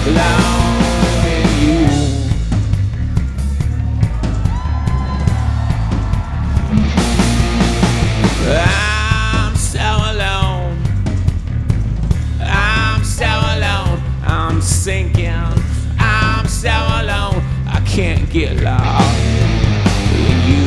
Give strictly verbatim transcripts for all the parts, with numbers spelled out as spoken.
alone in you. I'm so alone. I'm so alone. I'm sinking. I'm so alone. I can't get lost in you.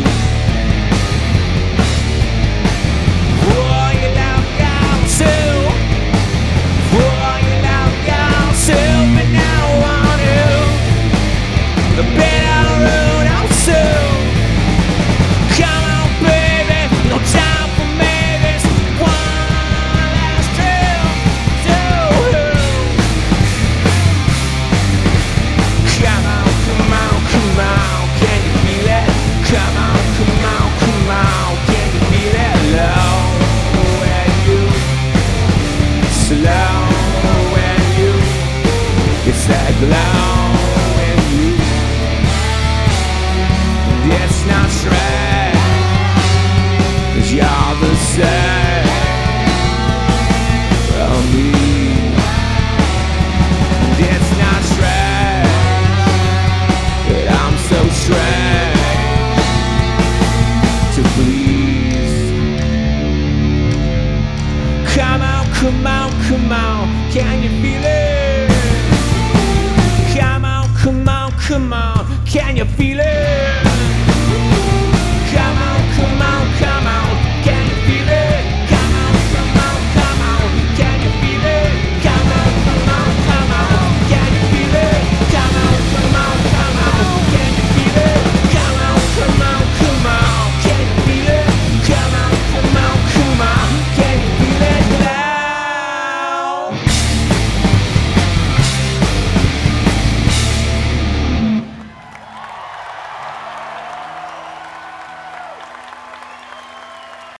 Oh, you love God too. Oh, you love God too. But now I want you. The better road I'm soon. Come on, baby. No time for me. This one last trip to come on, come on, come on. Can you feel it? Come on, come on, come on. Can you feel it? Low and you, slow and you. It's that glow in you. It's not straight, 'cause you're the same from me. It's not straight, but I'm so straight to please. Come on, come on, come on, can you feel it? Come on, come on, come on, can you feel it?